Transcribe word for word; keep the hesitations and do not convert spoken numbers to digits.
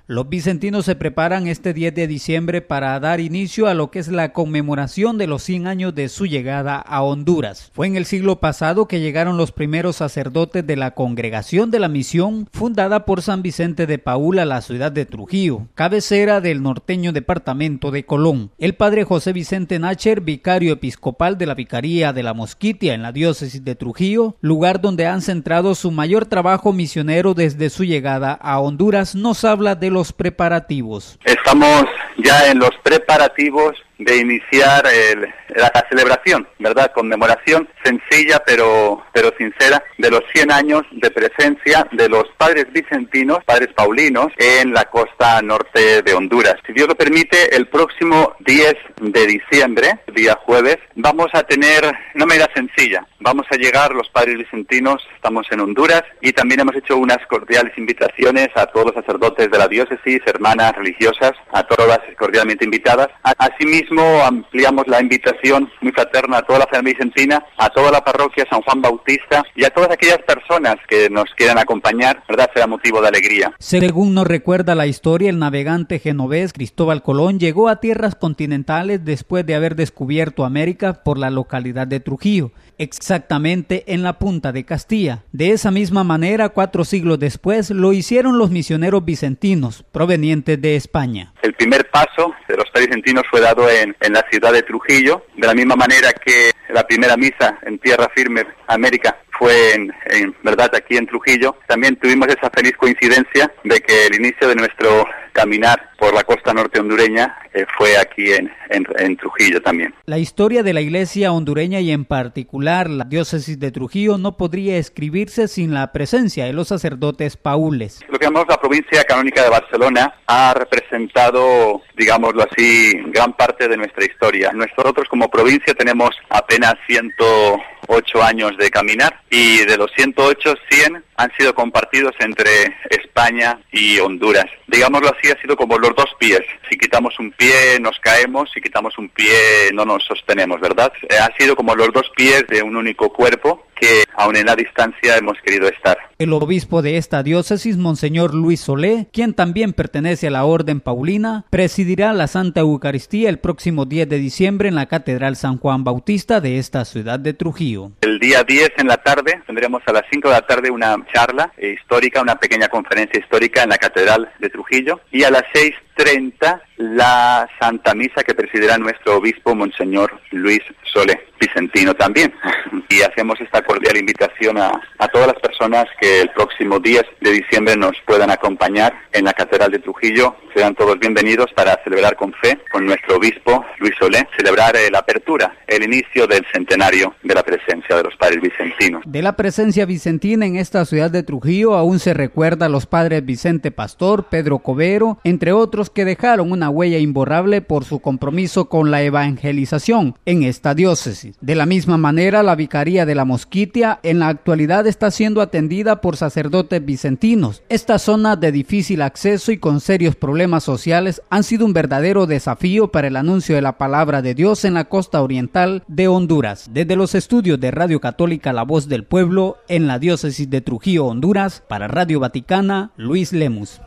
Los vicentinos se preparan este diez de diciembre para dar inicio a lo que es la conmemoración de los cien años de su llegada a Honduras. Fue en el siglo pasado que llegaron los primeros sacerdotes de la Congregación de la Misión, fundada por San Vicente de Paúl a la ciudad de Trujillo, cabecera del norteño departamento de Colón. El padre José Vicente Nácher, vicario episcopal de la Vicaría de la Mosquitia en la diócesis de Trujillo, lugar donde han centrado su mayor trabajo misionero desde su llegada a Honduras, nos habla de los preparativos. Estamos ya en los preparativos de iniciar el, la, la celebración, ¿verdad? Conmemoración sencilla pero pero sincera de los cien años de presencia de los padres vicentinos, padres paulinos, en la costa norte de Honduras. Si Dios lo permite, el próximo diez de diciembre, día jueves, vamos a tener una medida sencilla. Vamos a llegar los padres vicentinos, estamos en Honduras, y también hemos hecho unas cordiales invitaciones a todos los sacerdotes de la diócesis, hermanas religiosas, a todas cordialmente invitadas. Asimismo, ampliamos la invitación muy fraterna a toda la familia vicentina, a toda la parroquia San Juan Bautista y a todas aquellas personas que nos quieran acompañar, ¿verdad? Será motivo de alegría. Según nos recuerda la historia, el navegante genovés Cristóbal Colón llegó a tierras continentales después de haber descubierto América por la localidad de Trujillo, exactamente en la punta de Castilla. De esa misma manera, cuatro siglos después, lo hicieron los misioneros vicentinos, provenientes de España. El primer paso de los padres vicentinos fue dado en, en la ciudad de Trujillo, de la misma manera que la primera misa en tierra firme, América, fue en, en verdad aquí en Trujillo. También tuvimos esa feliz coincidencia de que el inicio de nuestro caminar por la costa norte hondureña eh, fue aquí en, en, en Trujillo también. La historia de la iglesia hondureña y en particular la diócesis de Trujillo no podría escribirse sin la presencia de los sacerdotes paules. Lo que llamamos la provincia canónica de Barcelona ha representado, digámoslo así, gran parte de nuestra historia. Nosotros como provincia tenemos apenas ciento ocho años de caminar y de los ciento ocho, cien han sido compartidos entre España y Honduras. Digámoslo así, ha sido como los dos pies. Si quitamos un pie nos caemos, si quitamos un pie no nos sostenemos, ¿verdad? Ha sido como los dos pies de un único cuerpo que aún en la distancia hemos querido estar. El obispo de esta diócesis, Monseñor Luis Solé, quien también pertenece a la Orden Paulina, presidirá la Santa Eucaristía el próximo diez de diciembre en la Catedral San Juan Bautista de esta ciudad de Trujillo. El día diez en la tarde tendremos a las cinco de la tarde una charla histórica, una pequeña conferencia histórica en la Catedral de Trujillo, y a las seis treinta la Santa Misa que presidirá nuestro obispo Monseñor Luis Solé, vicentino también. Y hacemos esta cordial invitación a, a todas las personas que el próximo diez de diciembre nos puedan acompañar en la Catedral de Trujillo. Serán todos bienvenidos para celebrar con fe con nuestro obispo Luis Solé, celebrar eh, la apertura, el inicio del centenario de la presencia de los padres vicentinos. De la presencia vicentina en esta ciudad de Trujillo aún se recuerda a los padres Vicente Pastor, Pedro Covero, entre otros, que dejaron una huella imborrable por su compromiso con la evangelización en esta diócesis. De la misma manera, la Vicaría de la Mosquitia en la actualidad está siendo atendida por sacerdotes vicentinos. Esta zona de difícil acceso y con serios problemas sociales han sido un verdadero desafío para el anuncio de la palabra de Dios en la costa oriental de Honduras. Desde los estudios de Radio Católica La Voz del Pueblo en la diócesis de Trujillo, Honduras, para Radio Vaticana, Luis Lemus.